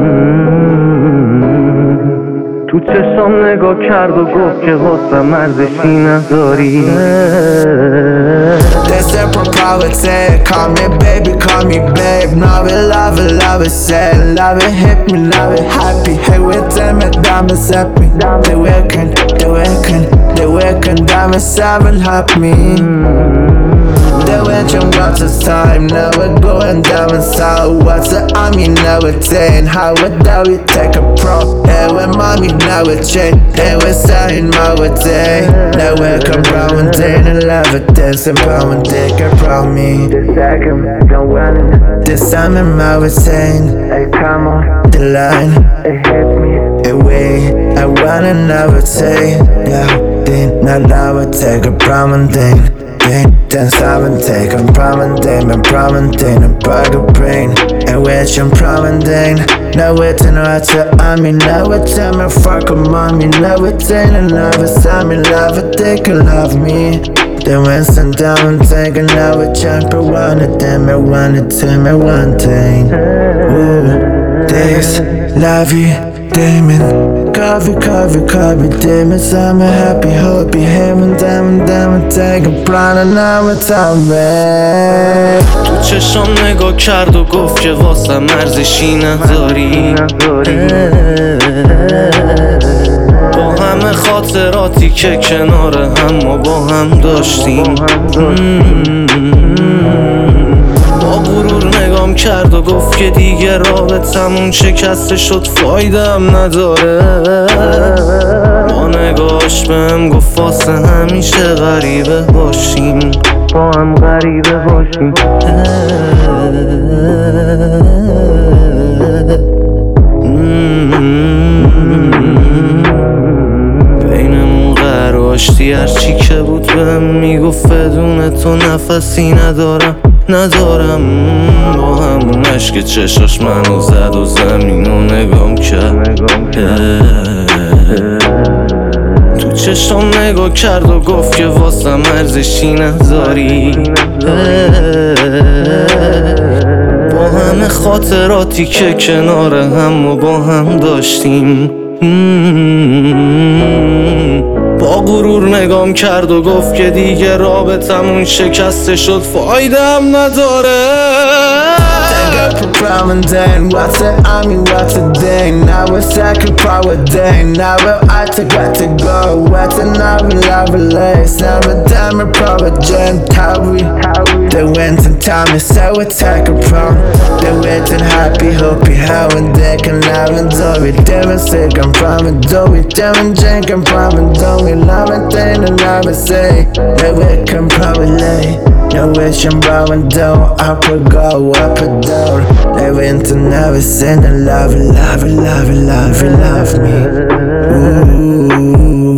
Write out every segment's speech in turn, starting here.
تو چشام نگاه کرد و گفت که واسه مرزشی نداری. That's a propriety. Call me baby, call me babe. Love it, love it, love it, sad. Love it, hit me, love it, happy. Hey, with them, diamonds happy. Det weekend, diamonds seven happy. Det weekend, what's the time? Now we're going diamonds out. What's the army now we're saying? How would that we take a pro? Hey, when mommy now we're chain. Hey, we're saying my day. Now we're come round and day and love it. Dancing round and day, get round me. The second, don't want it. This time I'm out saying, Hey, come on, the line, it hit me. away. I wanna never say, yeah, then not I would take a prominent thing. Then seven take a prominent thing, a bag of brain. And which I'm prominent. Now it's in right to I mean, now it's time I fuck a mommy. Now it's in and love it's time in love, it they can love me. Then went some down and take another jump. I wanted them, I wanted them, I one thing. Ooh, this, love you, Damon. Coffee, demons. I'm a happy, hopey, heaven, diamond, take a plan and now it's time. تو چشام نگاه کرد و گفت که واسه مرزشی نداری. با همه خاطراتی که کنار هم ما با هم داشتیم. با غرور نگام کرد و گفت که دیگه رابطمون شکسته شد، فایده هم نداره. با نگاش بهم گفت واسه همیشه غریبه باشیم، با هم غریبه باشیم. بینمون قرار آشتی هرچی که بود بهم میگفت بدون تو نفسی ندارم. با همون عشق چشاش منو زد و زمینو نگام کرد. تو چشام نگاه کرد و گفت که واسه مرزشی نداری. با همه خاطراتی که کنار هم و با هم داشتیم. با غرور نگام کرد و گفت که دیگه رابطمون شکسته شد، فایده هم نداره. Prominent, what's the army, what's the day? Now we're second power day. Now we're out to got to go. What's another love lace? Now we're diamond power gen. How we they went in time and so we take a prom. They went in happy, hopey, how and they can love and do it. They were sick and promise, do it. They were drink and promise, do it. Love and thing and love and say. They will come probably. No wish I'm bowing down, up or go, up or down. They went to never sin and love me. Ooh.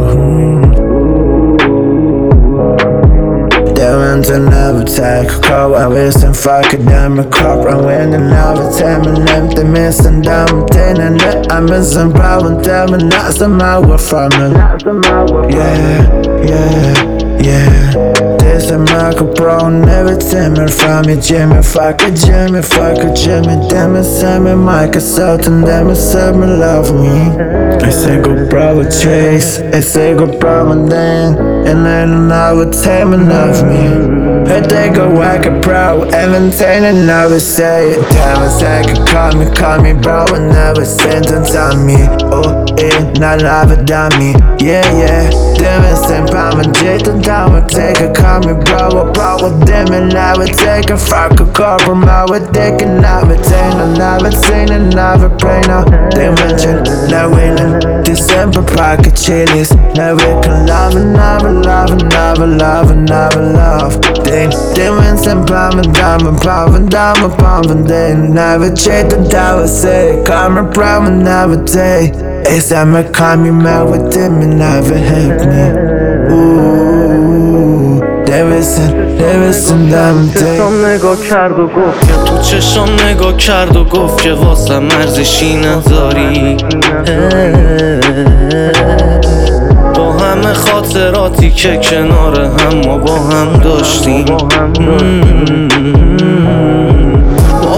They went to never take a call. I wish and fuck it down my cup. I went and never tell me empty missing down. And I'm missing problem, tell me not some hour from it. Yeah. This a Michael Brown, never tell me from me, Jimmy, fuck a Jimmy, damn it, Sammy, Michael Sultan, damn it, Sammy, love me. I say go bravo Chase, I say go bravo Dan, and then I would tell me love me. I take a whack a pro, everything and never say it. Damn it, I could call me bro, and never sentence on me. Oh, not love it on me, yeah. Damn it, same palm and Jason down, take a call me bro, with them and I would take a fuck a call from my would take and never seen and never pray now. They mention now winning December pocket chilies. Now we can love and never love. They went some palm and diamond, they never check the tower say, come and promise never take. It's time I call me mad with them and never help me. Ooh, there is some diamond day. تو چشام نگاه کرد و گفت که واسه مرزشی نداری. با همه خاطراتی که کنار هم ما با هم داشتیم.